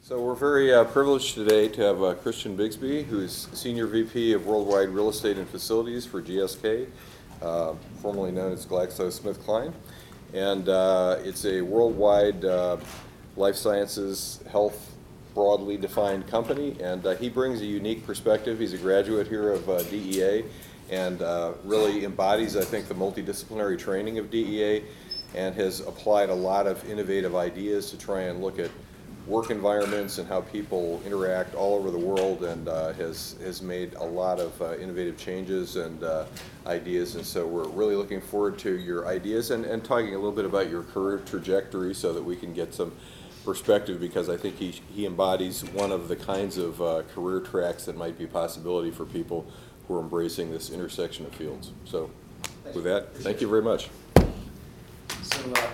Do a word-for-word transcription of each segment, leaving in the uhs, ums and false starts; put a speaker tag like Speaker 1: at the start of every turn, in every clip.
Speaker 1: So we're very uh, privileged today to have uh, Christian Bigsby, who's Senior V P of Worldwide Real Estate and Facilities for G S K, uh, formerly known as GlaxoSmithKline. And uh, it's a worldwide uh, life sciences, health, broadly defined company. And uh, he brings a unique perspective. He's a graduate here of uh, D E A and uh, really embodies, I think, the multidisciplinary training of D E A and has applied a lot of innovative ideas to try and look at work environments and how people interact all over the world, and uh, has has made a lot of uh, innovative changes and uh, ideas. And so we're really looking forward to your ideas and, and talking a little bit about your career trajectory so that we can get some perspective, because I think he, he embodies one of the kinds of uh, career tracks that might be a possibility for people who are embracing this intersection of fields. So with that, thank you very much.
Speaker 2: So, uh,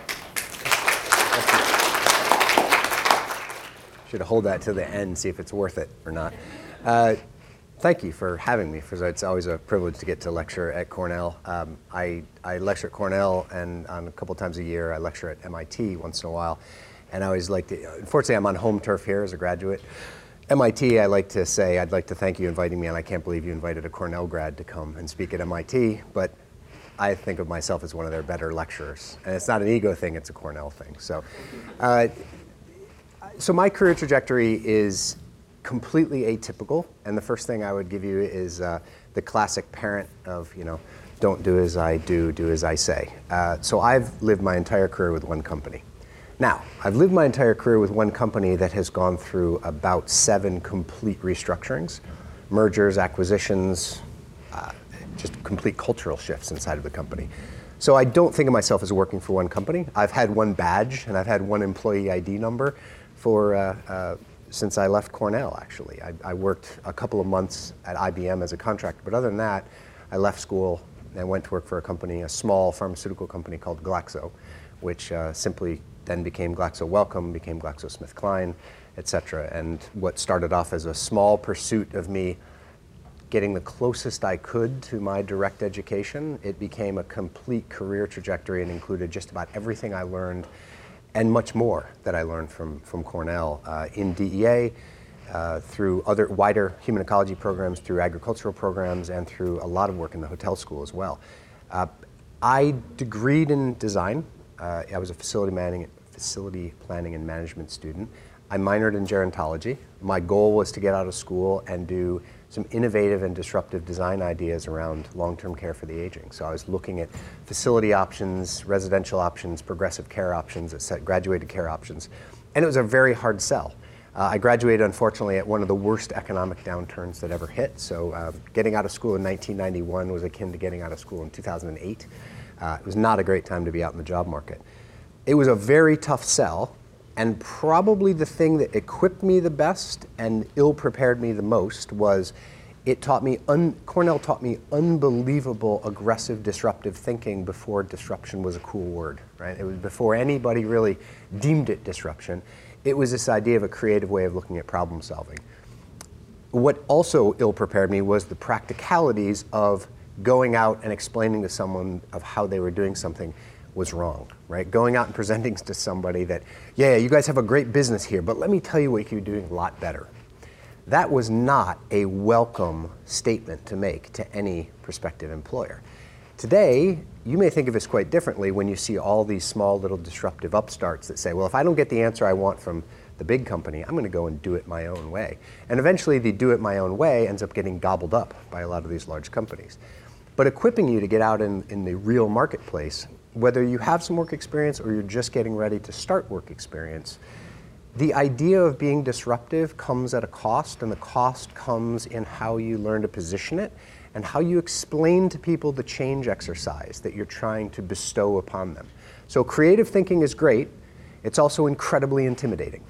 Speaker 3: Should hold that to the end, see if it's worth it or not. Uh, thank you for having me. For it's always a privilege to get to lecture at Cornell. Um, I, I lecture at Cornell, and on a couple times a year I lecture at M I T once in a while. And I always like to, unfortunately I'm on home turf here as a graduate. M I T, I like to say, I'd like to thank you inviting me, and I can't believe you invited a Cornell grad to come and speak at M I T, but I think of myself as one of their better lecturers. And it's not an ego thing, it's a Cornell thing. So. Uh, So my career trajectory is completely atypical, and the first thing I would give you is uh, the classic parent of, you know, don't do as I do, do as I say. Uh, so I've lived my entire career with one company. Now, I've lived my entire career with one company that has gone through about seven complete restructurings, mergers, acquisitions, uh, just complete cultural shifts inside of the company. So I don't think of myself as working for one company. I've had one badge, and I've had one employee I D number for uh, uh, since I left Cornell, actually. I, I worked a couple of months at I B M as a contractor, but other than that, I left school and went to work for a company, a small pharmaceutical company called Glaxo, which uh, simply then became Glaxo Wellcome, became GlaxoSmithKline, et cetera. And what started off as a small pursuit of me getting the closest I could to my direct education, it became a complete career trajectory and included just about everything I learned and much more that I learned from, from Cornell uh, in D E A, uh, through other wider human ecology programs, through agricultural programs, and through a lot of work in the hotel school as well. Uh, I degreed in design. Uh, I was a facility manning, facility planning and management student. I minored in gerontology. My goal was to get out of school and do some innovative and disruptive design ideas around long-term care for the aging. So I was looking at facility options, residential options, progressive care options, et cetera, graduated care options. And it was a very hard sell. Uh, I graduated, unfortunately, at one of the worst economic downturns that ever hit. So uh, getting out of school in nineteen ninety-one was akin to getting out of school in two thousand eight. Uh, it was not a great time to be out in the job market. It was a very tough sell, and probably the thing that equipped me the best and ill-prepared me the most was it taught me, un, Cornell taught me unbelievable aggressive disruptive thinking before disruption was a cool word, right? It was before anybody really deemed it disruption. It was this idea of a creative way of looking at problem solving. What also ill-prepared me was the practicalities of going out and explaining to someone of how they were doing something was wrong, right? Going out and presenting to somebody that, yeah, you guys have a great business here, but let me tell you what you could be doing a lot better. That was not a welcome statement to make to any prospective employer. Today, you may think of this quite differently when you see all these small little disruptive upstarts that say, well, if I don't get the answer I want from the big company, I'm gonna go and do it my own way. And eventually the do it my own way ends up getting gobbled up by a lot of these large companies. But equipping you to get out in, in the real marketplace, whether you have some work experience or you're just getting ready to start work experience, the idea of being disruptive comes at a cost, and the cost comes in how you learn to position it and how you explain to people the change exercise that you're trying to bestow upon them. So creative thinking is great. It's also incredibly intimidating.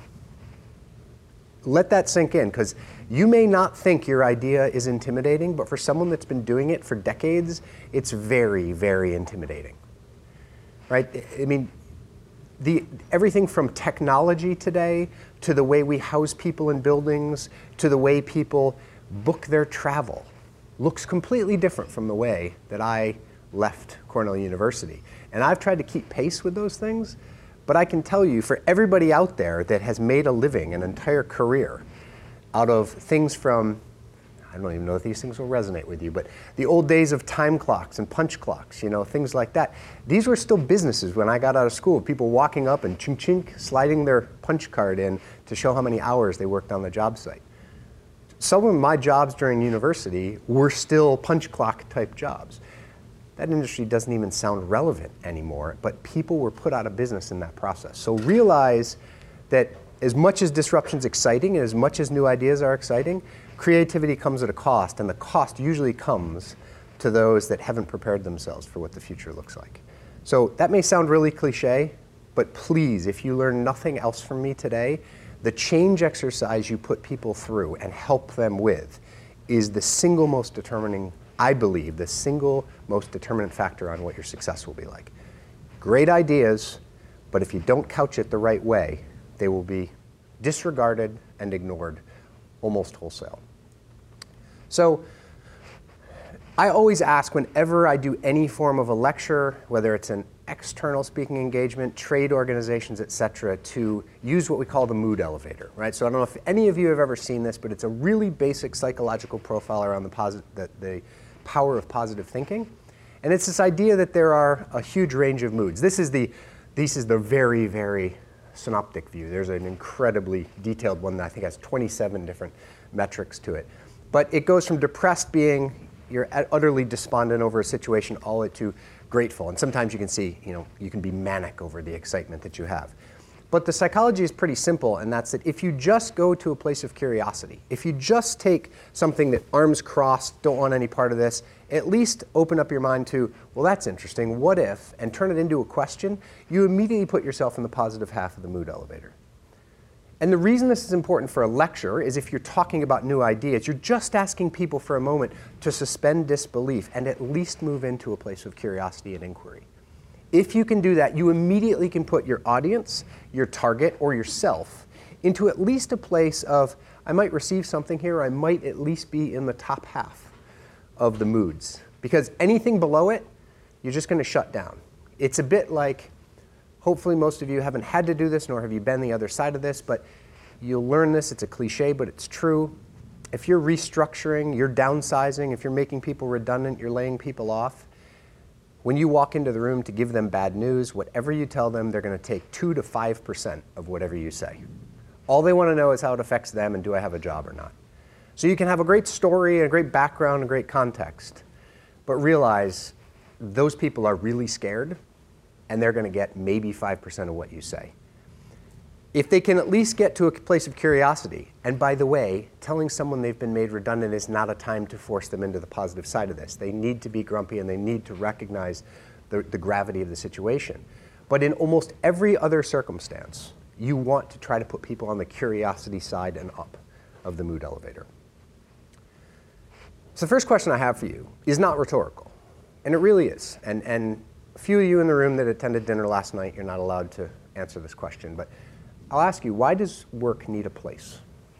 Speaker 3: Let that sink in, because you may not think your idea is intimidating, but for someone that's been doing it for decades, it's very, very intimidating. Right? I mean, the, everything from technology today to the way we house people in buildings to the way people book their travel looks completely different from the way that I left Cornell University. And I've tried to keep pace with those things, But I can tell you, for everybody out there that has made a living, an entire career, out of things from, I don't even know if these things will resonate with you, but the old days of time clocks and punch clocks, you know, things like that. These were still businesses when I got out of school. People walking up and chink chink, sliding their punch card in to show how many hours they worked on the job site. Some of my jobs during university were still punch clock type jobs. That industry doesn't even sound relevant anymore, but people were put out of business in that process. So realize that as much as disruption's exciting, and as much as new ideas are exciting, creativity comes at a cost, and the cost usually comes to those that haven't prepared themselves for what the future looks like. So that may sound really cliche, but please, if you learn nothing else from me today, the change exercise you put people through and help them with is the single most determining, I believe, the single most determinant factor on what your success will be like. Great ideas, but if you don't couch it the right way, they will be disregarded and ignored almost wholesale. So I always ask whenever I do any form of a lecture, whether it's an external speaking engagement, trade organizations, et cetera, to use what we call the mood elevator, right? So I don't know if any of you have ever seen this, but it's a really basic psychological profile around the, posit- the, the power of positive thinking. And it's this idea that there are a huge range of moods. This is the, this is the very, very synoptic view. There's an incredibly detailed one that I think has twenty-seven different metrics to it. But it goes from depressed being you're utterly despondent over a situation all the way to grateful. And sometimes you can see, you know, you can be manic over the excitement that you have. But the psychology is pretty simple, and that's that if you just go to a place of curiosity, if you just take something that arms crossed, don't want any part of this, at least open up your mind to, well, that's interesting, what if, and turn it into a question, you immediately put yourself in the positive half of the mood elevator. And the reason this is important for a lecture is if you're talking about new ideas, you're just asking people for a moment to suspend disbelief and at least move into a place of curiosity and inquiry. If you can do that, you immediately can put your audience, your target, or yourself into at least a place of, I might receive something here, I might at least be in the top half of the moods. Because anything below it, you're just going to shut down. It's a bit like, hopefully most of you haven't had to do this, nor have you been the other side of this, but you'll learn this. It's a cliche, but it's true. If you're restructuring, you're downsizing, if you're making people redundant, you're laying people off, when you walk into the room to give them bad news, whatever you tell them, they're going to take two to five percent of whatever you say. All they want to know is how it affects them and do I have a job or not. So you can have a great story, and a great background, and great context, but realize those people are really scared, and they're going to get maybe five percent of what you say. If they can at least get to a place of curiosity, and by the way, telling someone they've been made redundant is not a time to force them into the positive side of this. They need to be grumpy, and they need to recognize the, the gravity of the situation. But in almost every other circumstance, you want to try to put people on the curiosity side and up of the mood elevator. So the first question I have for you is not rhetorical, and it really is. And, and a few of you in the room that attended dinner last night, you're not allowed to answer this question, but I'll ask you, why does work need a place?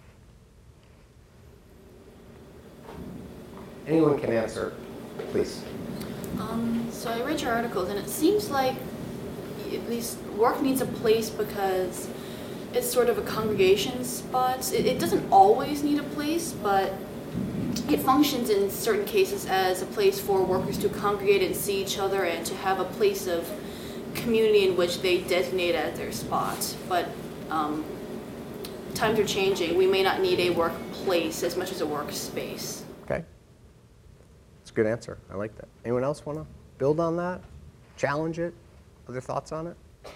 Speaker 3: Anyone can answer, please.
Speaker 4: Um, so I read your articles, and it seems like at least work needs a place because it's sort of a congregation spot. It, it doesn't always need a place, but it functions in certain cases as a place for workers to congregate and see each other and to have a place of community in which they designate as their spot. But um, times are changing. We may not need a workplace as much as a workspace.
Speaker 3: Okay. That's a good answer. I like that. Anyone else want to build on that? Challenge it? Other thoughts on it?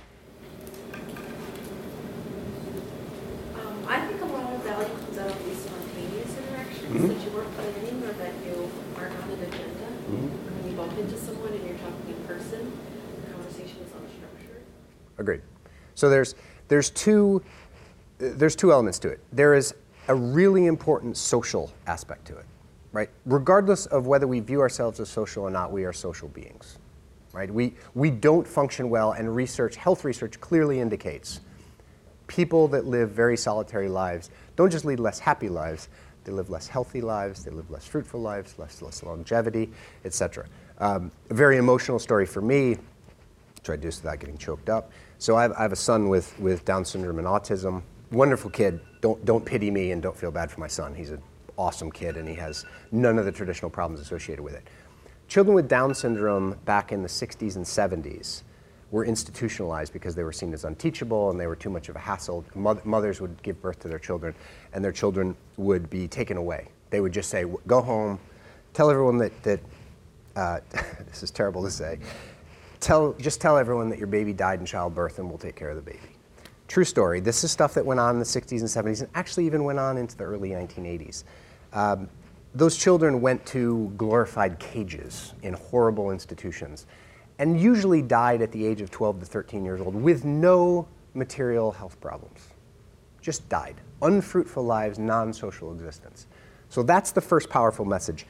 Speaker 5: Um, I think a lot of value comes out of these spontaneous interactions
Speaker 3: Mhm.
Speaker 5: that you weren't planning or that you aren't on an agenda.
Speaker 3: Mhm.
Speaker 5: When you bump into someone and you're talking in person, the conversation is unstructured.
Speaker 3: Agreed. So there's there's two there's two elements to it. There is a really important social aspect to it, right? Regardless of whether we view ourselves as social or not, we are social beings, right? We we don't function well, and research, health research clearly indicates people that live very solitary lives don't just lead less happy lives, they live less healthy lives, they live less fruitful lives, less less longevity, et cetera. Um, a very emotional story for me, try to do this without getting choked up. So I have, I have a son with, with Down syndrome and autism. Wonderful kid. Don't, don't pity me and don't feel bad for my son. He's an awesome kid and he has none of the traditional problems associated with it. Children with Down syndrome back in the sixties and seventies were institutionalized because they were seen as unteachable and they were too much of a hassle. Mothers would give birth to their children and their children would be taken away. They would just say, go home, tell everyone that, that uh, this is terrible to say, tell, just tell everyone that your baby died in childbirth and we'll take care of the baby. True story. This is stuff that went on in the sixties and seventies and actually even went on into the early nineteen eighties. Um, those children went to glorified cages in horrible institutions and usually died at the age of twelve to thirteen years old with no material health problems. Just died. Unfruitful lives, non-social existence. So that's the first powerful message.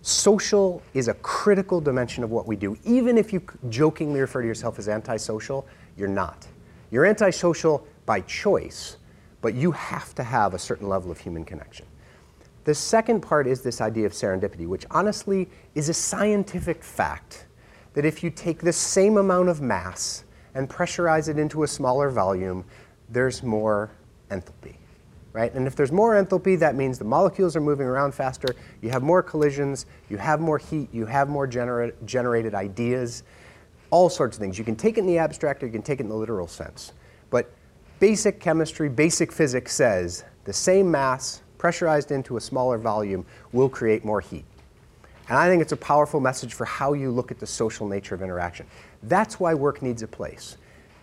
Speaker 3: Social is a critical dimension of what we do. Even if you jokingly refer to yourself as antisocial, you're not. You're antisocial by choice, but you have to have a certain level of human connection. The second part is this idea of serendipity, which honestly is a scientific fact that if you take the same amount of mass and pressurize it into a smaller volume, there's more enthalpy, right? And if there's more enthalpy, that means the molecules are moving around faster, you have more collisions, you have more heat, you have more genera- generated ideas, all sorts of things. You can take it in the abstract or you can take it in the literal sense. But basic chemistry, basic physics says the same mass pressurized into a smaller volume will create more heat. And I think it's a powerful message for how you look at the social nature of interaction. That's why work needs a place.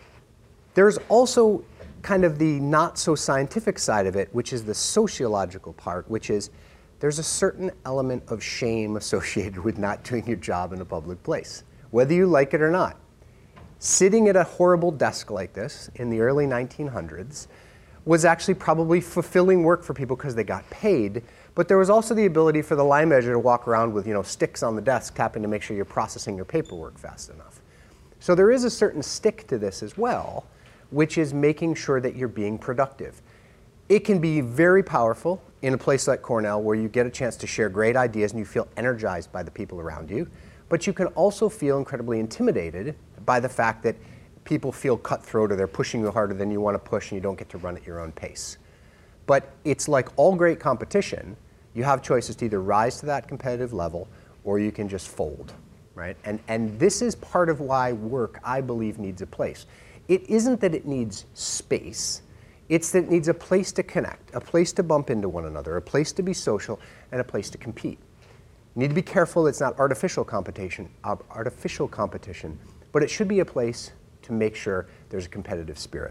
Speaker 3: There's also kind of the not so scientific side of it, which is the sociological part, which is there's a certain element of shame associated with not doing your job in a public place, whether you like it or not. Sitting at a horrible desk like this in the early nineteen hundreds was actually probably fulfilling work for people because they got paid, but there was also the ability for the line manager to walk around with, you know, sticks on the desk tapping to make sure you're processing your paperwork fast enough. So there is a certain stick to this as well, which is making sure that you're being productive. It can be very powerful in a place like Cornell where you get a chance to share great ideas and you feel energized by the people around you, but you can also feel incredibly intimidated by the fact that people feel cutthroat or they're pushing you harder than you want to push and you don't get to run at your own pace. But it's like all great competition, you have choices to either rise to that competitive level or you can just fold, right? And, and this is part of why work, I believe, needs a place. It isn't that it needs space, it's that it needs a place to connect, a place to bump into one another, a place to be social, and a place to compete. You need to be careful it's not artificial competition, uh, artificial competition, but it should be a place to make sure there's a competitive spirit.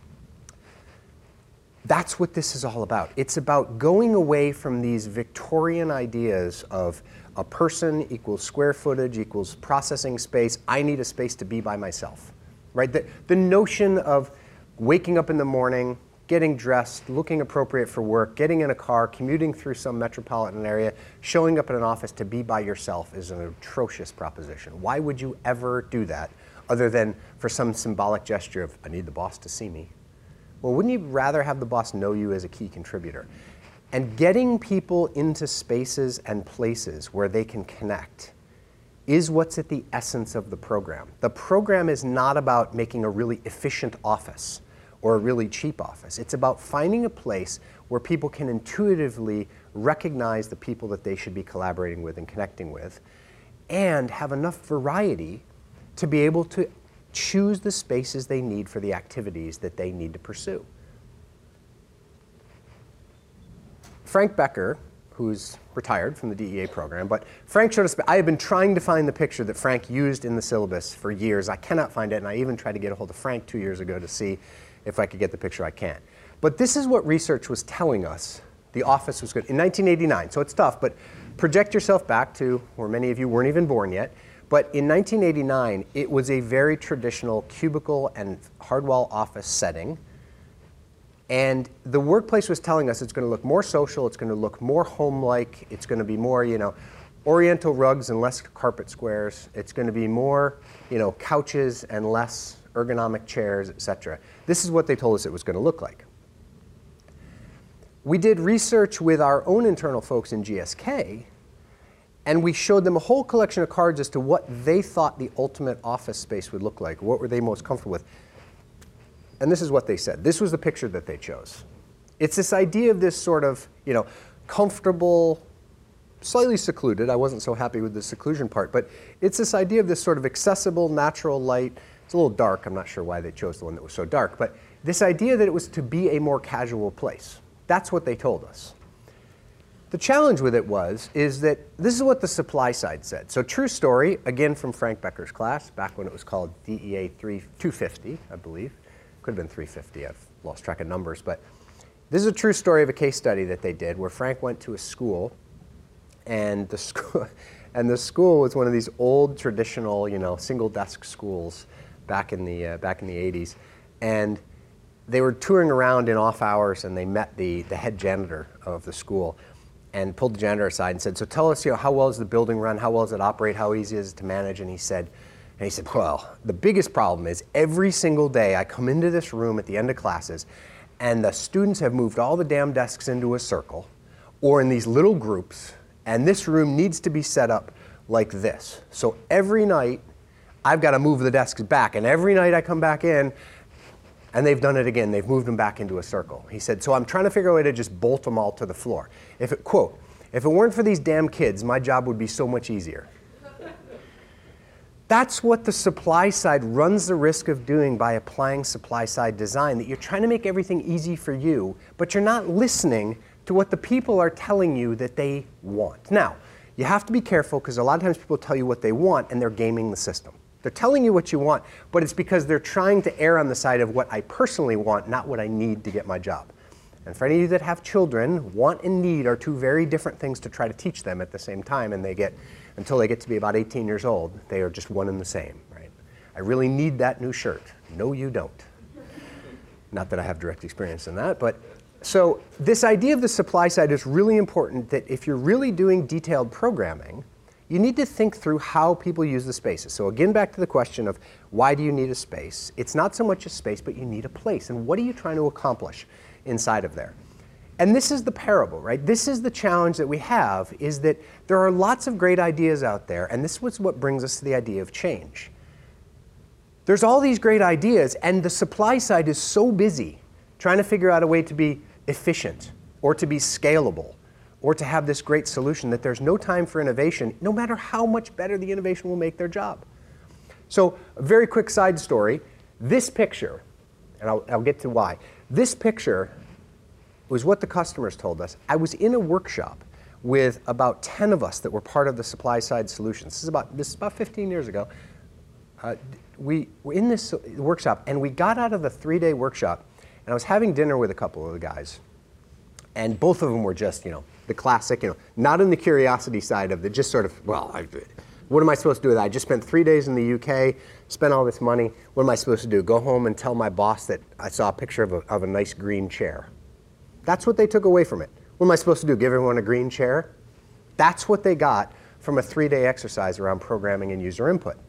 Speaker 3: That's what this is all about. It's about going away from these Victorian ideas of a person equals square footage equals processing space. I need a space to be by myself, right? The, the notion of waking up in the morning, getting dressed, looking appropriate for work, getting in a car, commuting through some metropolitan area, showing up in an office to be by yourself is an atrocious proposition. Why would you ever do that other than for some symbolic gesture of, I need the boss to see me? Well, wouldn't you rather have the boss know you as a key contributor? And getting people into spaces and places where they can connect is what's at the essence of the program. The program is not about making a really efficient office or a really cheap office. It's about finding a place where people can intuitively recognize the people that they should be collaborating with and connecting with, and have enough variety to be able to choose the spaces they need for the activities that they need to pursue. Frank Becker, who's retired from the D E A program, but Frank showed us, I have been trying to find the picture that Frank used in the syllabus for years. I cannot find it, and I even tried to get a hold of Frank two years ago to see if I could get the picture. I can't. But this is what research was telling us the office was good in nineteen eighty-nine, so it's tough, but project yourself back to where many of you weren't even born yet. But in nineteen eighty-nine, it was a very traditional cubicle and hardwall office setting. And the workplace was telling us it's going to look more social, it's going to look more home-like, it's going to be more, you know, oriental rugs and less carpet squares. It's going to be more, you know, couches and less ergonomic chairs, et cetera. This is what they told us it was going to look like. We did research with our own internal folks in G S K, and we showed them a whole collection of cards as to what they thought the ultimate office space would look like. What were they most comfortable with? and this is what they said. This was the picture that they chose. It's this idea of this sort of, you know, comfortable, slightly secluded. I wasn't so happy with the seclusion part, but it's this idea of this sort of accessible, natural light. It's a little dark. I'm not sure why they chose the one that was so dark, but this idea that it was to be a more casual place. That's what they told us. The challenge with it was, is that this is what the supply side said. So true story, again from Frank Becker's class, back when it was called D E A two fifty, I believe. Could have been three fifty, I've lost track of numbers, but this is a true story of a case study that they did where Frank went to a school, and the school, and the school was one of these old traditional, you know, single desk schools back in the uh, back in the eighties, and they were touring around in off hours, and they met the the head janitor of the school, and pulled the janitor aside and said, "So tell us, you know, how well is the building run? How well does it operate? How easy is it to manage?" And he said, and he said, "Well, the biggest problem is every single day I come into this room at the end of classes, and the students have moved all the damn desks into a circle, or in these little groups, and this room needs to be set up like this. So every night I've got to move the desks back, and every night I come back in, and they've done it again. They've moved them back into a circle." He said, "So I'm trying to figure out a way to just bolt them all to the floor. If it, quote, if it weren't for these damn kids, my job would be so much easier." That's what the supply side runs the risk of doing by applying supply side design, that you're trying to make everything easy for you, but you're not listening to what the people are telling you that they want. Now, you have to be careful, because a lot of times people tell you what they want and they're gaming the system. They're telling you what you want, but it's because they're trying to err on the side of what I personally want, not what I need to get my job. And for any of you that have children, want and need are two very different things to try to teach them at the same time, and they get, until they get to be about eighteen years old, they are just one and the same, right? I really need that new shirt. No, you don't. Not that I have direct experience in that, but so this idea of the supply side is really important, that if you're really doing detailed programming, you need to think through how people use the spaces. So again, back to the question of why do you need a space? It's not so much a space, but you need a place. And what are you trying to accomplish inside of there? And this is the parable, right? This is the challenge that we have, is that there are lots of great ideas out there, and this was what brings us to the idea of change. There's all these great ideas, and the supply side is so busy trying to figure out a way to be efficient or to be scalable or to have this great solution that there's no time for innovation, no matter how much better the innovation will make their job. So a very quick side story. This picture, and I'll, I'll get to why. This picture was what the customers told us. I was in a workshop with about ten of us that were part of the supply side solutions. This is about, this is about fifteen years ago. Uh, we were in this workshop, and we got out of the three-day workshop, and I was having dinner with a couple of the guys, and both of them were just, you know, the classic, you know, not in the curiosity side of the just sort of, well, I, what am I supposed to do with that? I just spent three days in the U K, spent all this money. What am I supposed to do? Go home and tell my boss that I saw a picture of a, of a nice green chair. That's what they took away from it. What am I supposed to do? Give everyone a green chair? That's what they got from a three-day exercise around programming and user input.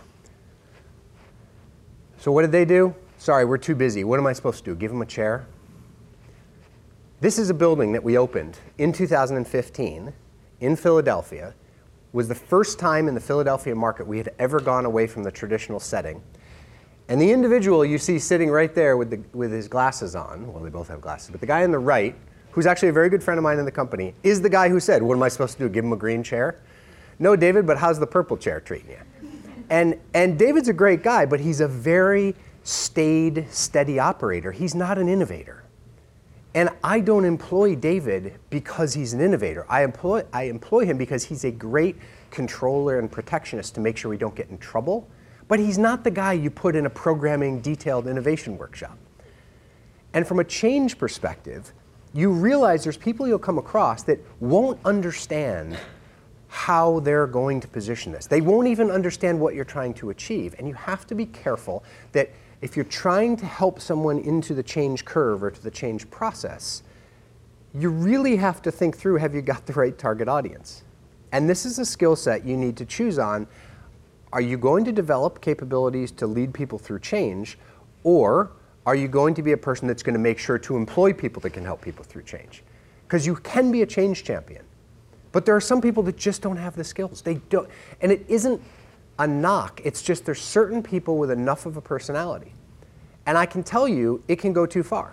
Speaker 3: So what did they do? Sorry, we're too busy. What am I supposed to do? Give them a chair? This is a building that we opened in two thousand fifteen in Philadelphia. It was the first time in the Philadelphia market we had ever gone away from the traditional setting. And the individual you see sitting right there with, the, with his glasses on, well, they both have glasses, but the guy on the right, who's actually a very good friend of mine in the company, is the guy who said, what am I supposed to do, give him a green chair? No, David, but how's the purple chair treating you? And, and David's a great guy, but he's a very staid, steady operator. He's not an innovator. And I don't employ David because he's an innovator. I employ, I employ him because he's a great controller and protectionist to make sure we don't get in trouble. But he's not the guy you put in a programming detailed innovation workshop. And from a change perspective, you realize there's people you'll come across that won't understand how they're going to position this. They won't even understand what you're trying to achieve. And you have to be careful that if you're trying to help someone into the change curve or to the change process, you really have to think through, have you got the right target audience? And this is a skill set you need to choose on. Are you going to develop capabilities to lead people through change, or are you going to be a person that's going to make sure to employ people that can help people through change? Because you can be a change champion, but there are some people that just don't have the skills. They don't, and it isn't a knock. It's just there's certain people with enough of a personality. And I can tell you, it can go too far.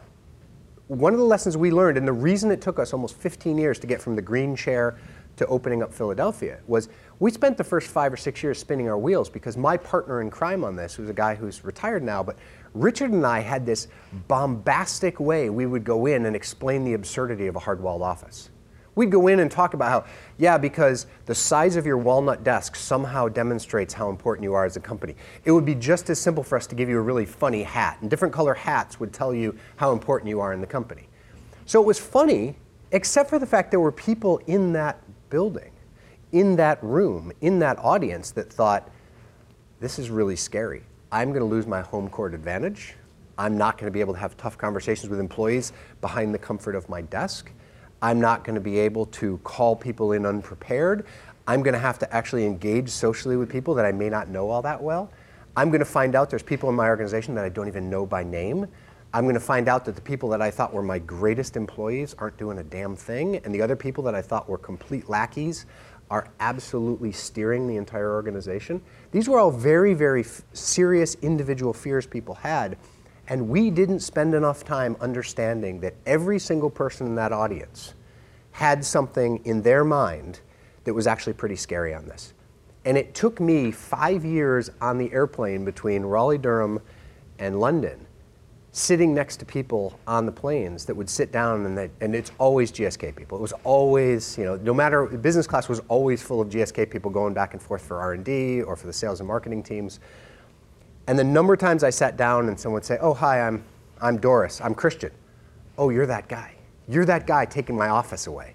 Speaker 3: One of the lessons we learned, and the reason it took us almost fifteen years to get from the green chair to opening up Philadelphia, was we spent the first five or six years spinning our wheels because my partner in crime on this, who's a guy who's retired now, but Richard and I had this bombastic way we would go in and explain the absurdity of a hard-walled office. We'd go in and talk about how, yeah, because the size of your walnut desk somehow demonstrates how important you are as a company. It would be just as simple for us to give you a really funny hat, and different color hats would tell you how important you are in the company. So it was funny, except for the fact there were people in that building, in that room, in that audience that thought, this is really scary. I'm going to lose my home court advantage. I'm not going to be able to have tough conversations with employees behind the comfort of my desk. I'm not going to be able to call people in unprepared. I'm going to have to actually engage socially with people that I may not know all that well. I'm going to find out there's people in my organization that I don't even know by name. I'm going to find out that the people that I thought were my greatest employees aren't doing a damn thing, and the other people that I thought were complete lackeys are absolutely steering the entire organization. These were all very, very f- serious individual fears people had. And we didn't spend enough time understanding that every single person in that audience had something in their mind that was actually pretty scary on this. And it took me five years on the airplane between Raleigh-Durham and London, sitting next to people on the planes that would sit down, and, they, and it's always G S K people. It was always, you know, no matter, business class was always full of G S K people going back and forth for R and D or for the sales and marketing teams. And the number of times I sat down and someone would say, oh, hi, I'm, I'm Doris, I'm Christian. Oh, you're that guy. You're that guy taking my office away.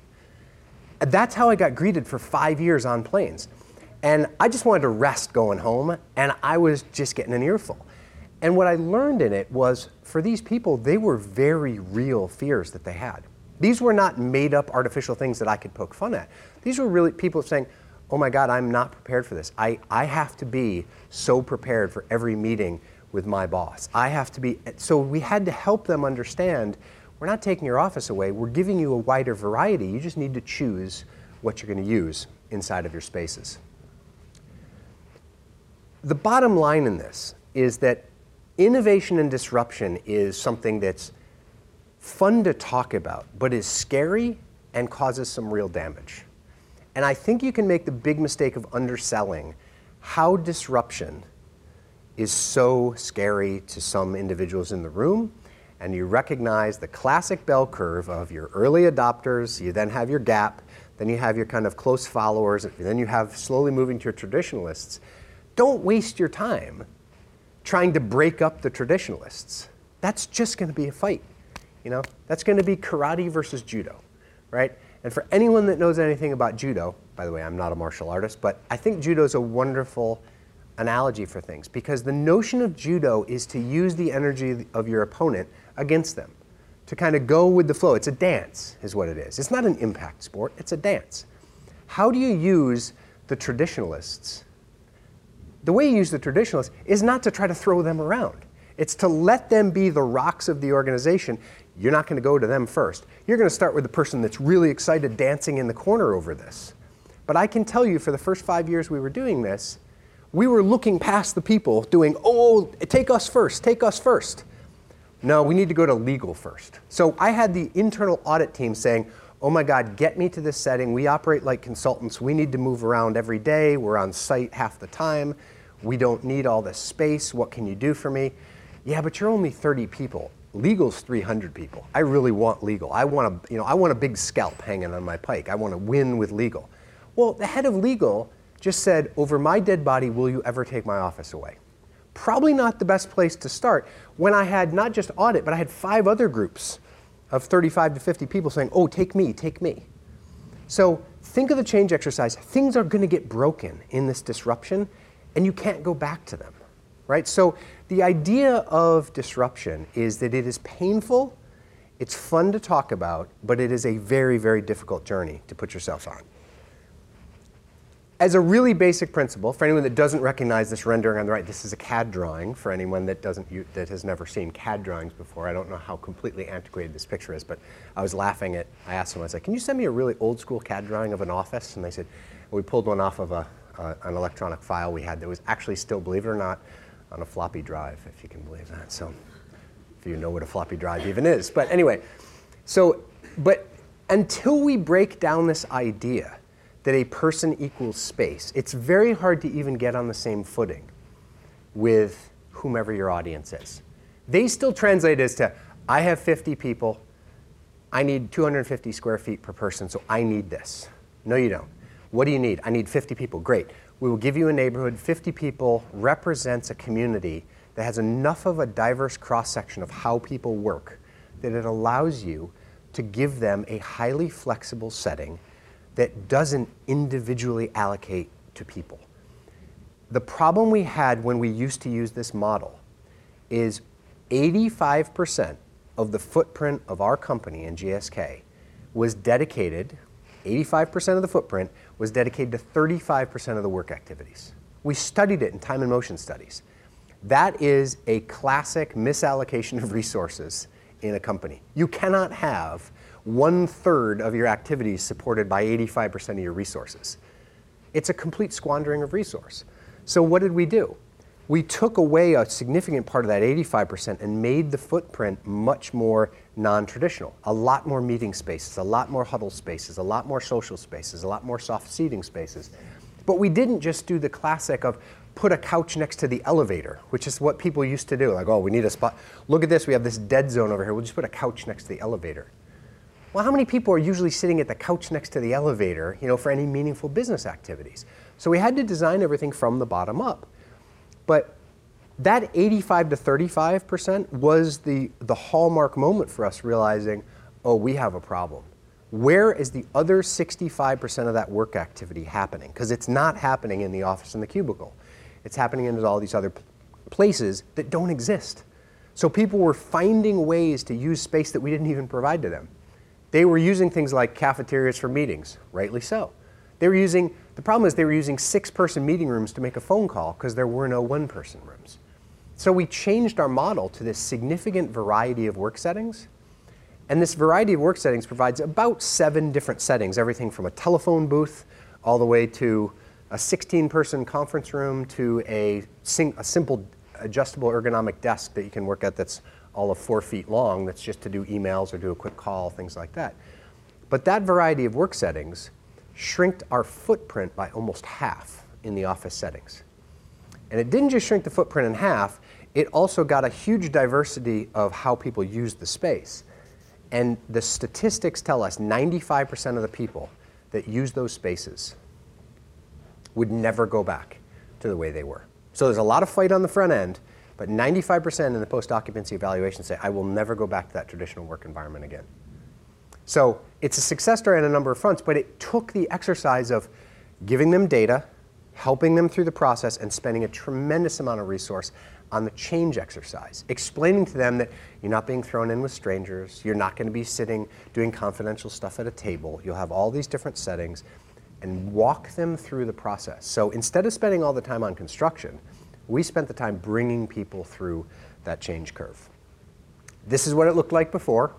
Speaker 3: And that's how I got greeted for five years on planes. And I just wanted to rest going home, and I was just getting an earful. And what I learned in it was, for these people, they were very real fears that they had. These were not made up artificial things that I could poke fun at. These were really people saying, oh my God, I'm not prepared for this. I, I have to be so prepared for every meeting with my boss. I have to be, so we had to help them understand, we're not taking your office away, we're giving you a wider variety. You just need to choose what you're going to use inside of your spaces. The bottom line in this is that innovation and disruption is something that's fun to talk about, but is scary and causes some real damage. And I think you can make the big mistake of underselling how disruption is so scary to some individuals in the room. And you recognize the classic bell curve of your early adopters, you then have your gap, then you have your kind of close followers, and then you have slowly moving to your traditionalists. Don't waste your time trying to break up the traditionalists. That's just going to be a fight. You know, that's going to be karate versus judo, right? And for anyone that knows anything about judo, by the way, I'm not a martial artist, but I think judo is a wonderful analogy for things, because the notion of judo is to use the energy of your opponent against them, to kind of go with the flow. It's a dance, is what it is. It's not an impact sport, it's a dance. How do you use the traditionalists? The way you use the traditionalists is not to try to throw them around. It's to let them be the rocks of the organization. You're not going to go to them first. You're going to start with the person that's really excited dancing in the corner over this. But I can tell you, for the first five years we were doing this, we were looking past the people doing, oh, take us first, take us first. No, we need to go to legal first. So I had the internal audit team saying, oh my God, get me to this setting. We operate like consultants. We need to move around every day. We're on site half the time. We don't need all this space. What can you do for me? Yeah, but you're only thirty people. Legal's three hundred people. I really want legal. I want a, you know, I want a big scalp hanging on my pike. I want to win with legal. Well, the head of legal just said, over my dead body, will you ever take my office away? Probably not the best place to start when I had not just audit, but I had five other groups of thirty-five to fifty people saying, oh, take me, take me. So think of the change exercise. Things are going to get broken in this disruption, and you can't go back to them, right? So the idea of disruption is that it is painful, it's fun to talk about, but it is a very, very difficult journey to put yourself on. As a really basic principle, for anyone that doesn't recognize this rendering on the right, this is a C A D drawing. For anyone that doesn't, that has never seen C A D drawings before, I don't know how completely antiquated this picture is, but I was laughing at, I asked someone, I was like, can you send me a really old school C A D drawing of an office? And they said, well, we pulled one off of a, uh, an electronic file we had that was actually still, believe it or not, on a floppy drive, if you can believe that. So if you know what a floppy drive even is. But anyway, so, but until we break down this idea that a person equals space, it's very hard to even get on the same footing with whomever your audience is. They still translate as to, I have fifty people, I need two hundred fifty square feet per person, so I need this. No, you don't. What do you need? I need fifty people. Great. We will give you a neighborhood. fifty people represents a community that has enough of a diverse cross-section of how people work that it allows you to give them a highly flexible setting that doesn't individually allocate to people. The problem we had when we used to use this model is eighty-five percent of the footprint of our company in G S K was dedicated, eighty-five percent of the footprint was dedicated to thirty-five percent of the work activities. We studied it in time and motion studies. That is a classic misallocation of resources in a company. You cannot have one third of your activities supported by eighty-five percent of your resources. It's a complete squandering of resource. So what did we do? We took away a significant part of that eighty-five percent and made the footprint much more non-traditional. A lot more meeting spaces, a lot more huddle spaces, a lot more social spaces, a lot more soft seating spaces. But we didn't just do the classic of put a couch next to the elevator, which is what people used to do. Like, oh, we need a spot. Look at this, we have this dead zone over here. We'll just put a couch next to the elevator. Well, how many people are usually sitting at the couch next to the elevator, you know, for any meaningful business activities? So we had to design everything from the bottom up. But that eighty-five to thirty-five percent was the, the hallmark moment for us realizing, oh, we have a problem. Where is the other sixty-five percent of that work activity happening? Because it's not happening in the office and the cubicle. It's happening in all these other places that don't exist. So people were finding ways to use space that we didn't even provide to them. They were using things like cafeterias for meetings, rightly so. They were using, the problem is they were using six-person meeting rooms to make a phone call because there were no one-person rooms. So we changed our model to this significant variety of work settings. And this variety of work settings provides about seven different settings, everything from a telephone booth all the way to a sixteen-person conference room to a, sing, a simple adjustable ergonomic desk that you can work at that's all of four feet long, that's just to do emails or do a quick call, things like that. But that variety of work settings shrinked our footprint by almost half in the office settings. And it didn't just shrink the footprint in half, it also got a huge diversity of how people use the space. And the statistics tell us ninety-five percent of the people that use those spaces would never go back to the way they were. So there's a lot of fight on the front end, but ninety-five percent in the post-occupancy evaluation say, I will never go back to that traditional work environment again. So it's a success story on a number of fronts, but it took the exercise of giving them data, helping them through the process, and spending a tremendous amount of resource on the change exercise, explaining to them that you're not being thrown in with strangers, you're not going to be sitting doing confidential stuff at a table, you'll have all these different settings, and walk them through the process. So instead of spending all the time on construction, we spent the time bringing people through that change curve. This is what it looked like before.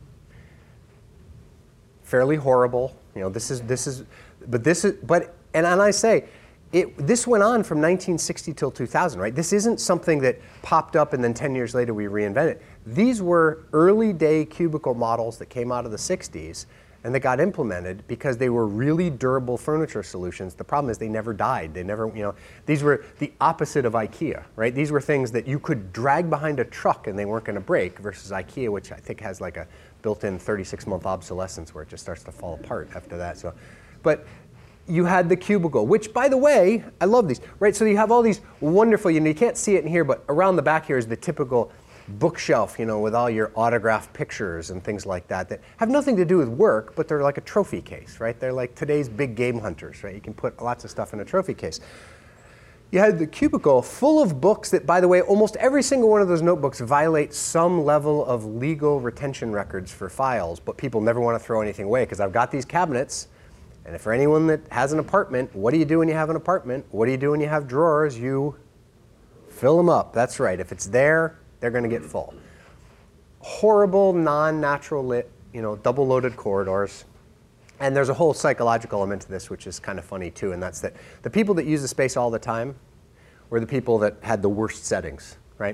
Speaker 3: Fairly horrible. You know, this is, this is, but this is, but, and, and I say, it, this went on from nineteen sixty till two thousand, right? This isn't something that popped up and then ten years later we reinvented. These were early day cubicle models that came out of the sixties and that got implemented because they were really durable furniture solutions. The problem is they never died. They never, you know, these were the opposite of IKEA, right? These were things that you could drag behind a truck and they weren't going to break versus IKEA, which I think has like a built-in thirty-six month obsolescence where it just starts to fall apart after that. So, but you had the cubicle, which, by the way, I love these, right? So you have all these wonderful, you know, you can't see it in here, but around the back here is the typical bookshelf, you know, with all your autographed pictures and things like that that have nothing to do with work, but they're like a trophy case, right? They're like today's big game hunters, right? You can put lots of stuff in a trophy case. You had the cubicle full of books that, by the way, almost every single one of those notebooks violates some level of legal retention records for files, but people never want to throw anything away because I've got these cabinets. And for anyone that has an apartment, what do you do when you have an apartment? What do you do when you have drawers? You fill them up. That's right. If it's there, they're going to get full. Horrible, non-natural lit, you know, double-loaded corridors. And there's a whole psychological element to this, which is kind of funny too, and that's that the people that use the space all the time were the people that had the worst settings, right?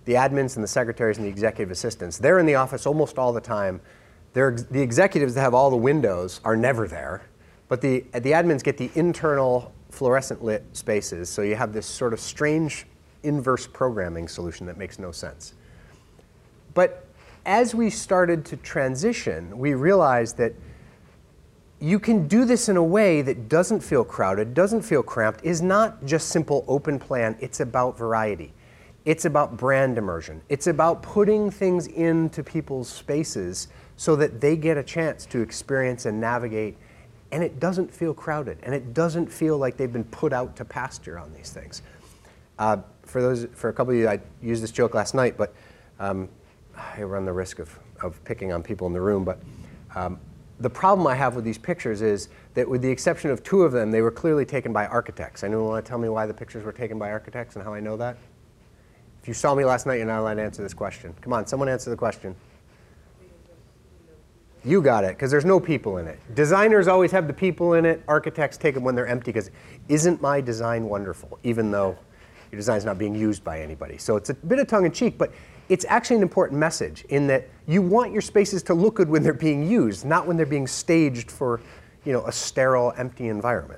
Speaker 3: the admins and the secretaries and the executive assistants, they're in the office almost all the time. They're, the executives that have all the windows are never there, but the, the admins get the internal fluorescent lit spaces, so you have this sort of strange inverse programming solution that makes no sense. But as we started to transition, we realized that you can do this in a way that doesn't feel crowded, doesn't feel cramped, is not just simple open plan, it's about variety. It's about brand immersion. It's about putting things into people's spaces so that they get a chance to experience and navigate, and it doesn't feel crowded, and it doesn't feel like they've been put out to pasture on these things. Uh, for those, for a couple of you, I used this joke last night, but um, I run the risk of, of picking on people in the room, but um, the problem I have with these pictures is that with the exception of two of them, they were clearly taken by architects. Anyone want to tell me why the pictures were taken by architects and how I know that? If you saw me last night, you're not allowed to answer this question. Come on, someone answer the question. You got it, because there's no people in it. Designers always have the people in it. Architects take them when they're empty, because isn't my design wonderful, even though your design's not being used by anybody. So it's a bit of tongue-in-cheek, but it's actually an important message in that you want your spaces to look good when they're being used, not when they're being staged for, you know, a sterile, empty environment.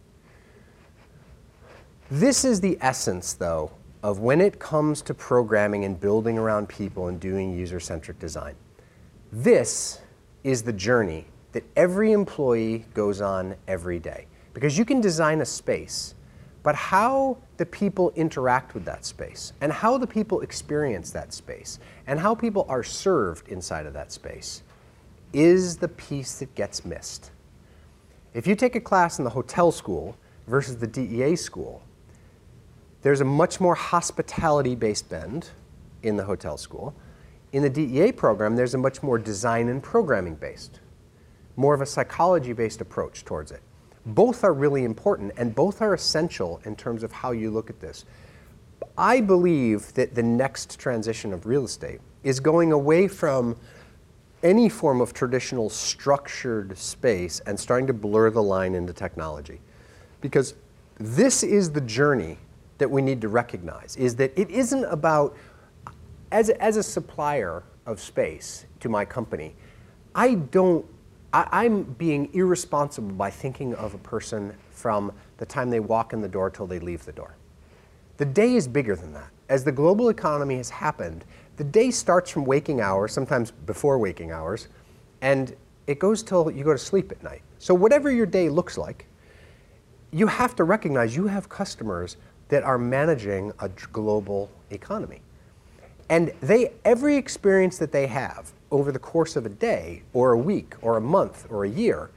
Speaker 3: This is the essence, though, of when it comes to programming and building around people and doing user-centric design. This is the journey that every employee goes on every day. Because you can design a space, but how the people interact with that space, and how the people experience that space, and how people are served inside of that space is the piece that gets missed. If you take a class in the hotel school versus the D E A school, there's a much more hospitality-based bend in the hotel school. In the D E A program, there's a much more design and programming-based, more of a psychology-based approach towards it. Both are really important, and both are essential in terms of how you look at this. I believe that the next transition of real estate is going away from any form of traditional structured space and starting to blur the line into technology. Because this is the journey that we need to recognize, is that it isn't about, as, as a supplier of space to my company, I don't, I, I'm being irresponsible by thinking of a person from the time they walk in the door till they leave the door. The day is bigger than that. As the global economy has happened, the day starts from waking hours, sometimes before waking hours, and it goes till you go to sleep at night. So whatever your day looks like, you have to recognize you have customers that are managing a global economy. And they, every experience that they have over the course of a day, or a week, or a month, or a year,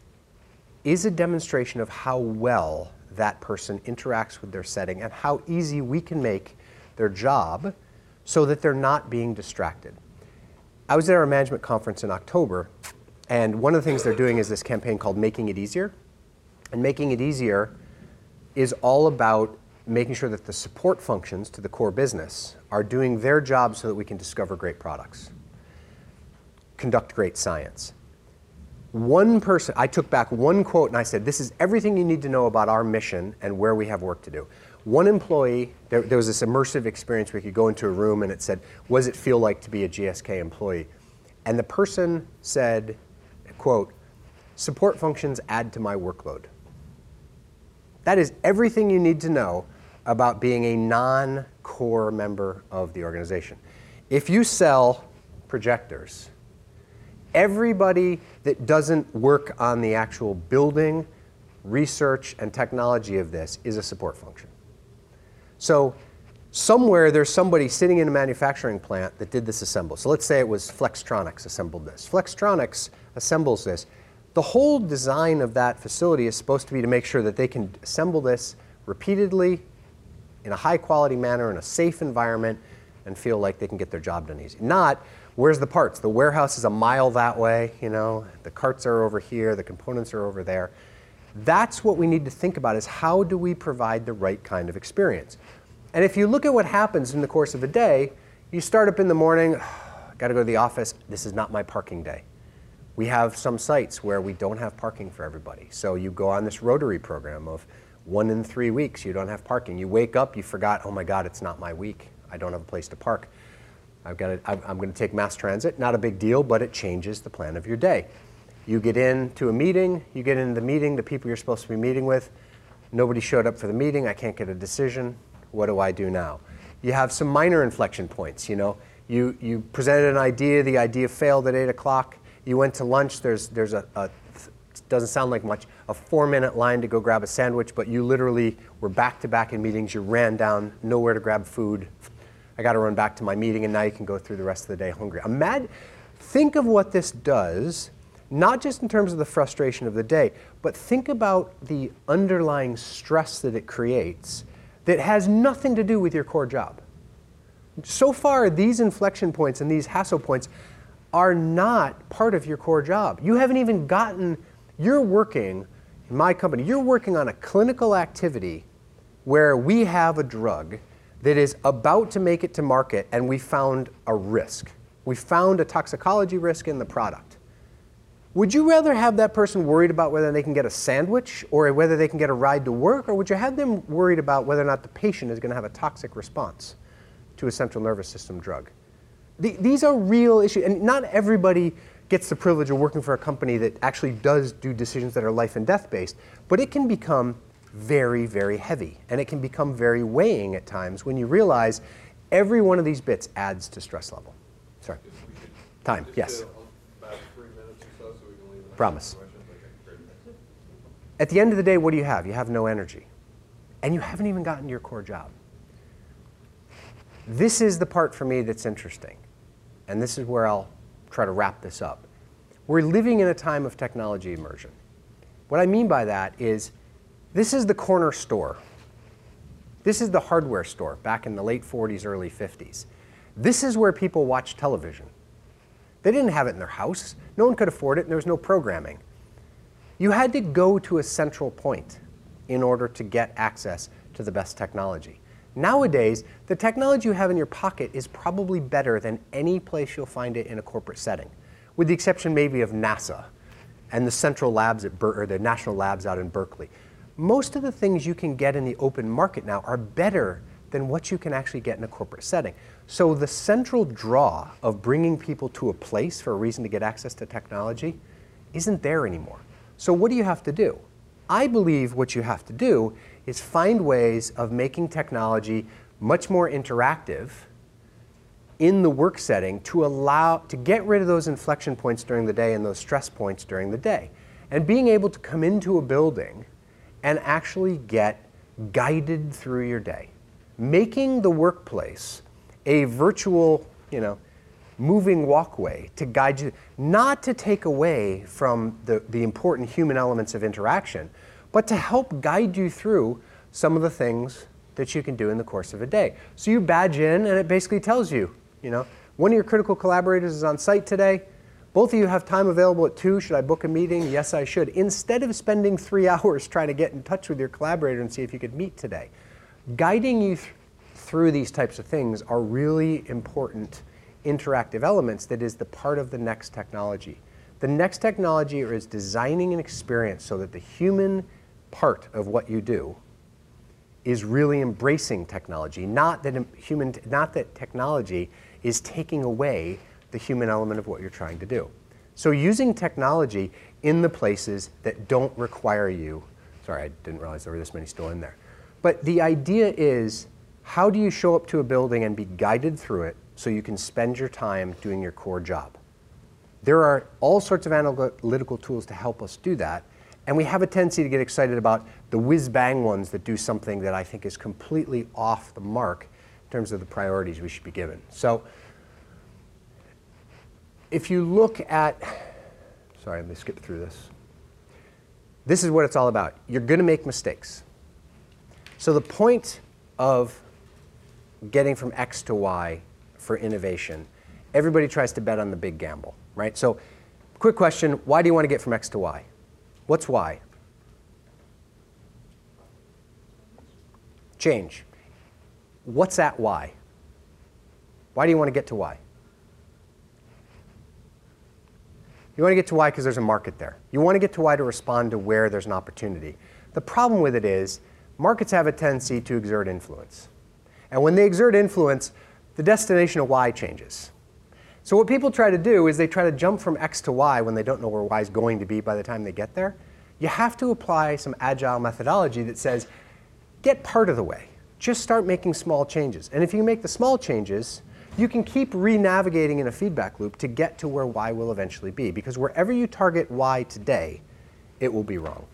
Speaker 3: is a demonstration of how well that person interacts with their setting and how easy we can make their job so that they're not being distracted. I was at our management conference in October, and one of the things they're doing is this campaign called Making It Easier. And Making It Easier is all about making sure that the support functions to the core business are doing their job so that we can discover great products, conduct great science. One person, I took back one quote and I said, this is everything you need to know about our mission and where we have work to do. One employee, there, there was this immersive experience where you could go into a room and it said, what does it feel like to be a G S K employee? And the person said, quote, support functions add to my workload. That is everything you need to know about being a non-core member of the organization. If you sell projectors, everybody that doesn't work on the actual building, research, and technology of this is a support function. So somewhere there's somebody sitting in a manufacturing plant that did this assembly. So let's say it was Flextronics assembled this. Flextronics assembles this. The whole design of that facility is supposed to be to make sure that they can assemble this repeatedly in a high quality manner in a safe environment and feel like they can get their job done easy. Not, where's the parts? The warehouse is a mile that way, you know, the carts are over here, the components are over there. That's what we need to think about, is how do we provide the right kind of experience? And if you look at what happens in the course of a day, you start up in the morning, oh, got to go to the office, this is not my parking day. We have some sites where we don't have parking for everybody. So you go on this Rotary program of one in three weeks you don't have parking. You wake up, you forgot, oh my God, it's not my week. I don't have a place to park. I've got to, I'm going to take mass transit. Not a big deal, but it changes the plan of your day. You get into a meeting, you get into the meeting, the people you're supposed to be meeting with, nobody showed up for the meeting, I can't get a decision, what do I do now? You have some minor inflection points, you know. You, you presented an idea, the idea failed at eight o'clock, you went to lunch, there's, there's a, a, doesn't sound like much, a four minute line to go grab a sandwich, but you literally were back to back in meetings, you ran down, nowhere to grab food. I got to run back to my meeting, and now you can go through the rest of the day hungry. Imagine, think of what this does, not just in terms of the frustration of the day, but think about the underlying stress that it creates that has nothing to do with your core job. So far, these inflection points and these hassle points are not part of your core job. You haven't even gotten, you're working, in my company, you're working on a clinical activity where we have a drug that is about to make it to market, and we found a risk. We found a toxicology risk in the product. Would you rather have that person worried about whether they can get a sandwich or whether they can get a ride to work, or would you have them worried about whether or not the patient is going to have a toxic response to a central nervous system drug? The, these are real issues, and not everybody gets the privilege of working for a company that actually does do decisions that are life and death based, but it can become very, very heavy, and it can become very weighing at times when you realize every one of these bits adds to stress level. Sorry. Time, yes.
Speaker 1: About three minutes or so, so we can leave it.
Speaker 3: Promise.
Speaker 1: Questions. Okay, great.
Speaker 3: At the end of the day, what do you have? You have no energy. And you haven't even gotten to your core job. This is the part for me that's interesting. And this is where I'll try to wrap this up. We're living in a time of technology immersion. What I mean by that is, this is the corner store. This is the hardware store back in the late forties, early fifties. This is where people watch television. They didn't have it in their house. No one could afford it, and there was no programming. You had to go to a central point in order to get access to the best technology. Nowadays, the technology you have in your pocket is probably better than any place you'll find it in a corporate setting, with the exception maybe of NASA and the central labs at Ber- or the national labs out in Berkeley. Most of the things you can get in the open market now are better than what you can actually get in a corporate setting. So the central draw of bringing people to a place for a reason to get access to technology isn't there anymore. So what do you have to do? I believe what you have to do is find ways of making technology much more interactive in the work setting to allow, to get rid of those inflection points during the day and those stress points during the day. And being able to come into a building and actually get guided through your day. Making the workplace a virtual, you know, moving walkway to guide you, not to take away from the, the important human elements of interaction, but to help guide you through some of the things that you can do in the course of a day. So you badge in, and it basically tells you, you know, one of your critical collaborators is on site today. Both of you have time available at two. Should I book a meeting? Yes, I should. Instead of spending three hours trying to get in touch with your collaborator and see if you could meet today. Guiding you th- through these types of things are really important interactive elements that is the part of the next technology. The next technology is designing an experience so that the human part of what you do is really embracing technology, not that human, not that technology is taking away the human element of what you're trying to do. So using technology in the places that don't require you, sorry, I didn't realize there were this many still in there. But the idea is, how do you show up to a building and be guided through it so you can spend your time doing your core job? There are all sorts of analytical tools to help us do that, and we have a tendency to get excited about the whiz-bang ones that do something that I think is completely off the mark in terms of the priorities we should be given. So if you look at, sorry, let me skip through this. This is what it's all about. You're going to make mistakes. So the point of getting from X to Y for innovation, everybody tries to bet on the big gamble, right? So quick question, why do you want to get from X to Y? What's Y? Change. What's at Y? Why do you want to get to Y? You want to get to Y because there's a market there. You want to get to Y to respond to where there's an opportunity. The problem with it is markets have a tendency to exert influence. And when they exert influence, the destination of Y changes. So what people try to do is they try to jump from X to Y when they don't know where Y is going to be by the time they get there. You have to apply some agile methodology that says, get part of the way. Just start making small changes. And if you make the small changes, you can keep re-navigating in a feedback loop to get to where Y will eventually be. Because wherever you target Y today, it will be wrong.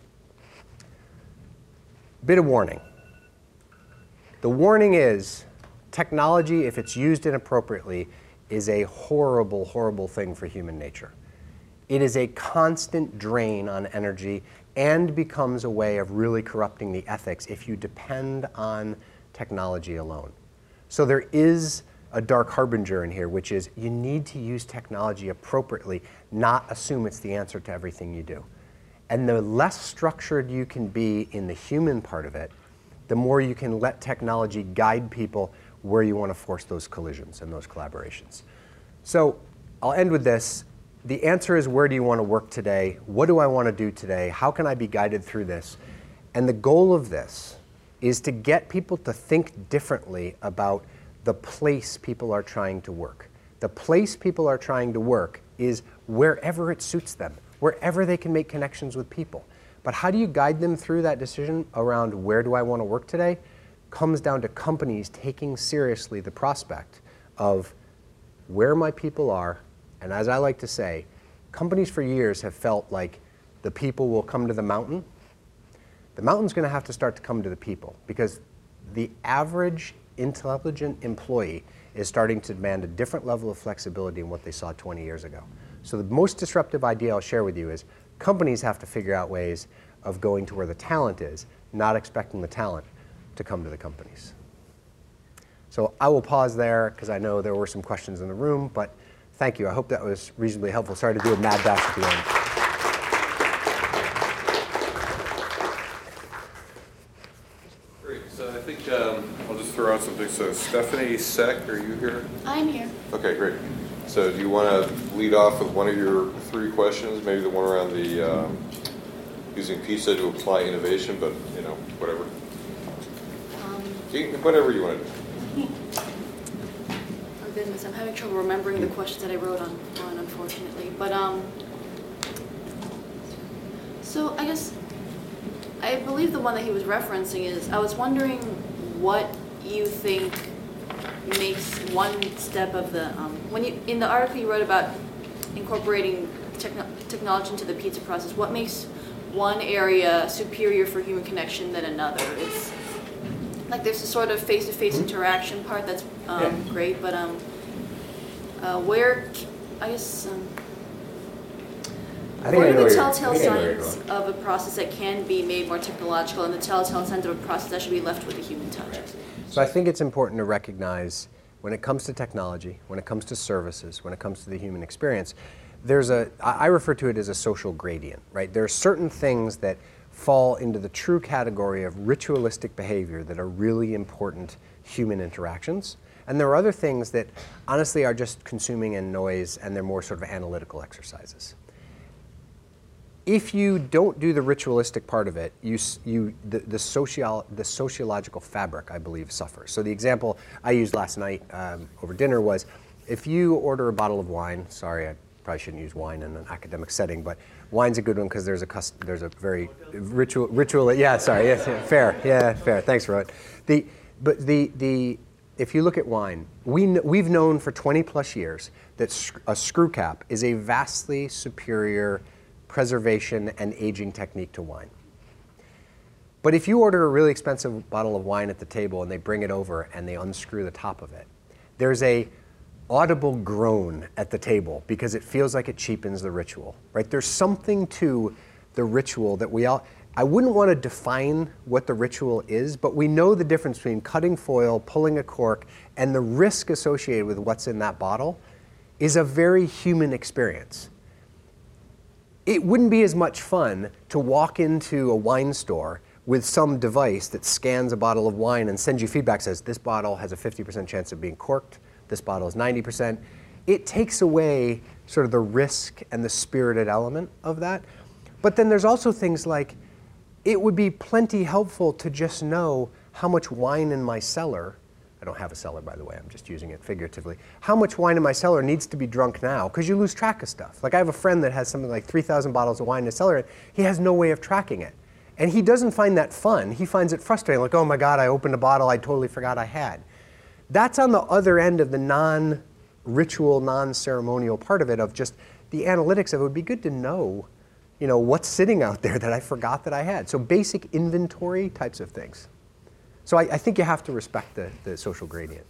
Speaker 3: Bit of warning. The warning is technology, if it's used inappropriately, is a horrible, horrible thing for human nature. It is a constant drain on energy and becomes a way of really corrupting the ethics if you depend on technology alone. So there is a dark harbinger in here, which is you need to use technology appropriately, not assume it's the answer to everything you do. And the less structured you can be in the human part of it, the more you can let technology guide people where you want to force those collisions and those collaborations. So I'll end with this. The answer is, where do you want to work today? What do I want to do today? How can I be guided through this? And the goal of this is to get people to think differently about the place people are trying to work. The place people are trying to work is wherever it suits them, wherever they can make connections with people. But how do you guide them through that decision around where do I want to work today? Comes down to companies taking seriously the prospect of where my people are. And as I like to say, companies for years have felt like the people will come to the mountain. The mountain's going to have to start to come to the people, because the average intelligent employee is starting to demand a different level of flexibility than what they saw twenty years ago. So the most disruptive idea I'll share with you is companies have to figure out ways of going to where the talent is, not expecting the talent to come to the companies. So I will pause there because I know there were some questions in the room, but thank you. I hope that was reasonably helpful. Sorry to do a mad dash at the end.
Speaker 1: Great. So I think um, I'll just throw out something. So Stephanie Seck, are you here?
Speaker 4: I'm here.
Speaker 1: Okay, great. So do you want to lead off with one of your three questions? Maybe the one around the um, using pizza to apply innovation, but you know, whatever.
Speaker 4: Um,
Speaker 1: You- Whatever you want to do.
Speaker 4: oh goodness, I'm having trouble remembering the questions that I wrote on, on unfortunately. But um, so I guess I believe the one that he was referencing is, I was wondering what you think makes one step of the um, when you in the article you wrote about incorporating techno technology into the pizza process. What makes one area superior for human connection than another? It's like there's a sort of face-to-face interaction part that's um,
Speaker 3: Yeah.
Speaker 4: great, but um, uh, where c- I guess um,
Speaker 3: I think
Speaker 4: what
Speaker 3: I
Speaker 4: are
Speaker 3: know
Speaker 4: the
Speaker 3: where you're-
Speaker 4: telltale
Speaker 3: I think I know where you're
Speaker 4: signs of a process that can be made more technological, and the telltale signs of a process that should be left with a human touch?
Speaker 3: So I think it's important to recognize when it comes to technology, when it comes to services, when it comes to the human experience, there's a, I I refer to it as a social gradient, right? There are certain things that fall into the true category of ritualistic behavior that are really important human interactions. And there are other things that honestly are just consuming and noise, and they're more sort of analytical exercises. If you don't do the ritualistic part of it, you, s- you, the, the, social, the sociological fabric, I believe, suffers. So the example I used last night um, over dinner was, if you order a bottle of wine, sorry, I probably shouldn't use wine in an academic setting, but wine's a good one because there's a cus- there's a very ritual, ritual, yeah, sorry, yes, yeah, fair, yeah, fair, thanks, Rohit. The, but the, the, if you look at wine, we kn- we've known for twenty plus years that sc- a screw cap is a vastly superior preservation and aging technique to wine. But if you order a really expensive bottle of wine at the table and they bring it over and they unscrew the top of it, there's a audible groan at the table because it feels like it cheapens the ritual, right? There's something to the ritual that we all, I wouldn't want to define what the ritual is, but we know the difference between cutting foil, pulling a cork, and the risk associated with what's in that bottle is a very human experience. It wouldn't be as much fun to walk into a wine store with some device that scans a bottle of wine and sends you feedback, says this bottle has a fifty percent chance of being corked, this bottle is ninety percent. It takes away sort of the risk and the spirited element of that. But then there's also things like, it would be plenty helpful to just know how much wine in my cellar, I don't have a cellar, by the way, I'm just using it figuratively. How much wine in my cellar needs to be drunk now? Because you lose track of stuff. Like I have a friend that has something like three thousand bottles of wine in his cellar, and he has no way of tracking it. And he doesn't find that fun. He finds it frustrating, like, oh my God, I opened a bottle I totally forgot I had. That's on the other end of the non-ritual, non-ceremonial part of it, of just the analytics of it. Would be good to know, you know, what's sitting out there that I forgot that I had. So basic inventory types of things. So I, I think you have to respect the, the social gradient.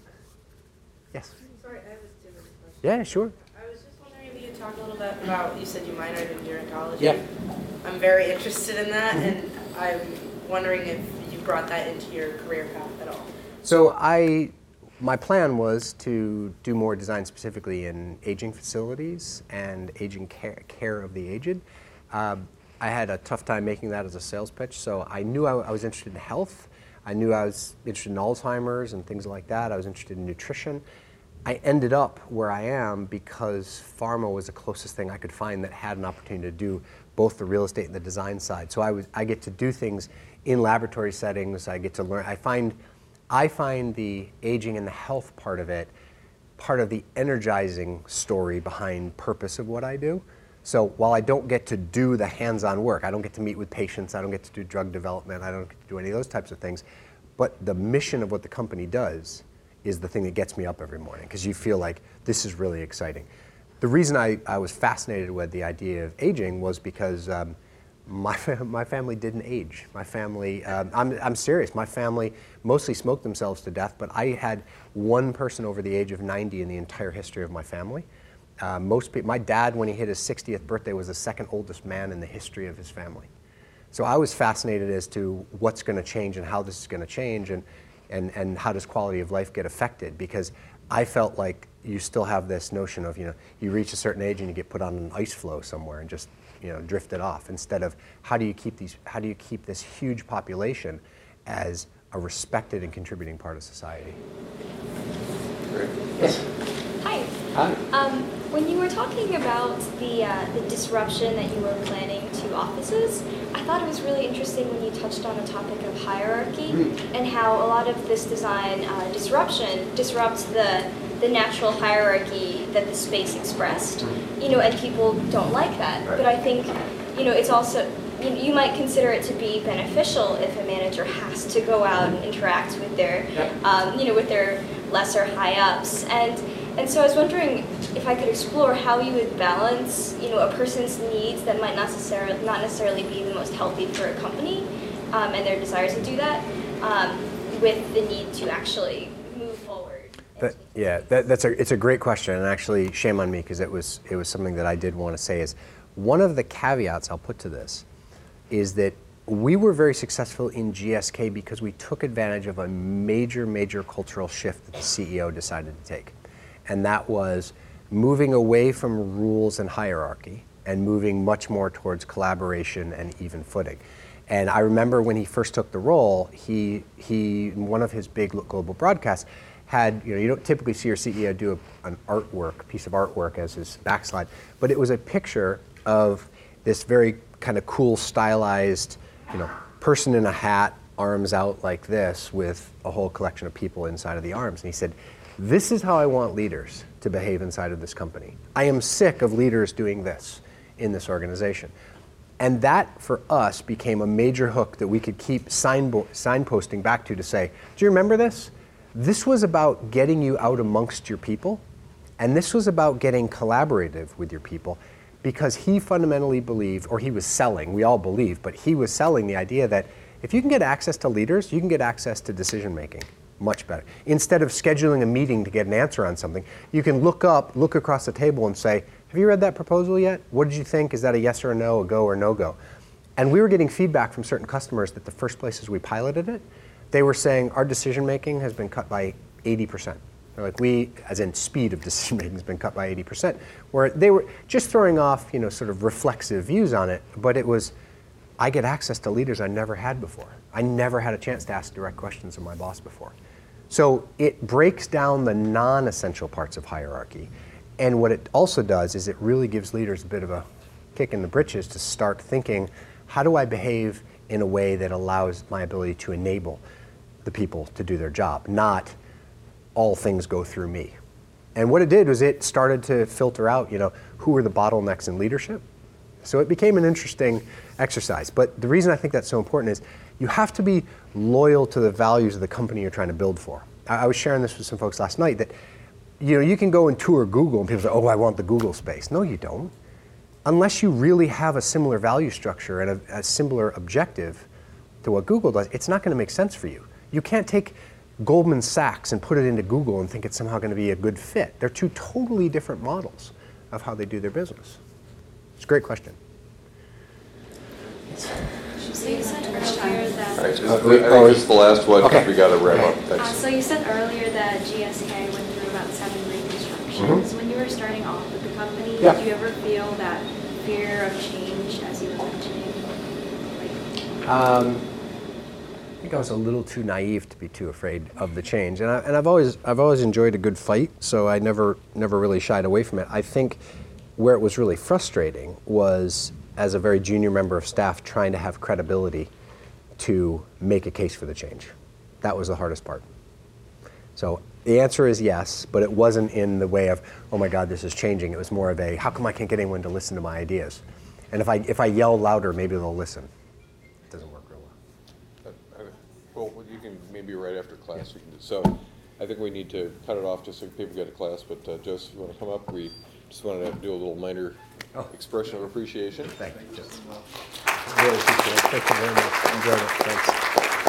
Speaker 3: Yes?
Speaker 5: Sorry, I have a different question.
Speaker 3: Yeah, sure.
Speaker 5: I was just wondering if you could talk a little bit about, you said you minored in gerontology.
Speaker 3: Yeah.
Speaker 5: I'm very interested in that, and I'm wondering if you brought that into your career path at all.
Speaker 3: So I, my plan was to do more design specifically in aging facilities and aging care, care of the aged. Um, I had a tough time making that as a sales pitch, so I knew I, I was interested in health. I knew I was interested in Alzheimer's and things like that. I was interested in nutrition. I ended up where I am because pharma was the closest thing I could find that had an opportunity to do both the real estate and the design side. So I was, I get to do things in laboratory settings. I get to learn. I find, I find the aging and the health part of it part of the energizing story behind purpose of what I do. So while I don't get to do the hands-on work, I don't get to meet with patients, I don't get to do drug development, I don't get to do any of those types of things, but the mission of what the company does is the thing that gets me up every morning, because you feel like this is really exciting. The reason I, I was fascinated with the idea of aging was because um, my, my family didn't age. My family, um, I'm, I'm serious, my family mostly smoked themselves to death, but I had one person over the age of ninety in the entire history of my family. Uh, most people, my dad, when he hit his sixtieth birthday, was the second oldest man in the history of his family. So I was fascinated as to what's going to change and how this is going to change, and, and, and how does quality of life get affected, because I felt like you still have this notion of, you know, you reach a certain age and you get put on an ice floe somewhere and just, you know, drifted off, instead of how do you keep these, how do you keep this huge population as a respected and contributing part of society.
Speaker 1: Great.
Speaker 3: Yes.
Speaker 6: Hi.
Speaker 3: Hi.
Speaker 6: Um, when you were talking about the uh, the disruption that you were planning to offices, I thought it was really interesting when you touched on the topic of hierarchy
Speaker 3: Mm.
Speaker 6: and how a lot of this design uh, disruption disrupts the the natural hierarchy that the space expressed.
Speaker 3: Mm.
Speaker 6: You know, and people don't like that.
Speaker 3: Right.
Speaker 6: But I think, you know, it's also, you, you might consider it to be beneficial if a manager has to go out and interact with their,
Speaker 3: Yep.
Speaker 6: um, you know, with their lesser high ups. And And so I was wondering if I could explore how you would balance, you know, a person's needs that might not necessarily not necessarily be the most healthy for a company, um, and their desires to do that, um, with the need to actually move forward. and
Speaker 3: That,
Speaker 6: take-
Speaker 3: yeah, that, that's a, it's a great question, and actually, shame on me, because it was, it was something that I did want to say is, one of the caveats I'll put to this is that we were very successful in G S K because we took advantage of a major, major cultural shift that the C E O decided to take. And that was moving away from rules and hierarchy and moving much more towards collaboration and even footing. And I remember when he first took the role, he, he in one of his big global broadcasts, had, you know, you don't typically see your C E O do a, an artwork, piece of artwork as his backslide, but it was a picture of this very kind of cool, stylized, you know, person in a hat, arms out like this, with a whole collection of people inside of the arms. And he said, this is how I want leaders to behave inside of this company. I am sick of leaders doing this in this organization. And that, for us, became a major hook that we could keep signbo- signposting back to to say, do you remember this? This was about getting you out amongst your people, and this was about getting collaborative with your people, because he fundamentally believed, or he was selling, we all believe, but he was selling the idea that if you can get access to leaders, you can get access to decision making. Much better. Instead of scheduling a meeting to get an answer on something, you can look up, look across the table and say, have you read that proposal yet? What did you think? Is that a yes or a no, a go or no go? And we were getting feedback from certain customers that the first places we piloted it, they were saying our decision making has been cut by eighty percent. They're like, we, as in speed of decision making, has been cut by eighty percent. Where they were just throwing off, you know, sort of reflexive views on it, but it was, I get access to leaders I never had before. I never had a chance to ask direct questions of my boss before. So it breaks down the non-essential parts of hierarchy. And what it also does is it really gives leaders a bit of a kick in the britches to start thinking, how do I behave in a way that allows my ability to enable the people to do their job? Not, all things go through me. And what it did was it started to filter out, you know, who were the bottlenecks in leadership. So it became an interesting exercise. But the reason I think that's so important is you have to be loyal to the values of the company you're trying to build for. I, I was sharing this with some folks last night that, you know, you can go and tour Google and people say, oh, I want the Google space. No, you don't. Unless you really have a similar value structure and a, a similar objective to what Google does, it's not going to make sense for you. You can't take Goldman Sachs and put it into Google and think it's somehow going to be a good fit. They're two totally different models of how they do their business. It's a great question.
Speaker 7: So you said earlier that.
Speaker 1: All right, I think this is the last one, because
Speaker 3: Okay.
Speaker 1: we got to wrap up.
Speaker 7: Uh,
Speaker 1: Thanks.
Speaker 7: so you said earlier that G S K went through about seven reconstructions. When you were starting off with the company,
Speaker 3: Yeah.
Speaker 7: did you ever feel that fear of change, as you were mentioning? Like,
Speaker 3: Um, I think I was a little too naive to be too afraid of the change, and, I, and I've always I've always enjoyed a good fight, so I never never really shied away from it. I think where it was really frustrating was as a very junior member of staff trying to have credibility to make a case for the change. That was the hardest part. So the answer is yes, but it wasn't in the way of, oh my God, this is changing. It was more of a, how come I can't get anyone to listen to my ideas? And if I if I yell louder, maybe they'll listen. It doesn't work real well.
Speaker 1: Uh, uh, Well, you can, maybe right after class, you can do, so I think we need to cut it off just so people get to class, but uh, Joseph, you want to come up? We just wanted to do a little minor
Speaker 3: Oh.
Speaker 1: expression of appreciation.
Speaker 3: Thank you. Really appreciate it. Thank you very much. Enjoyed it. Thanks.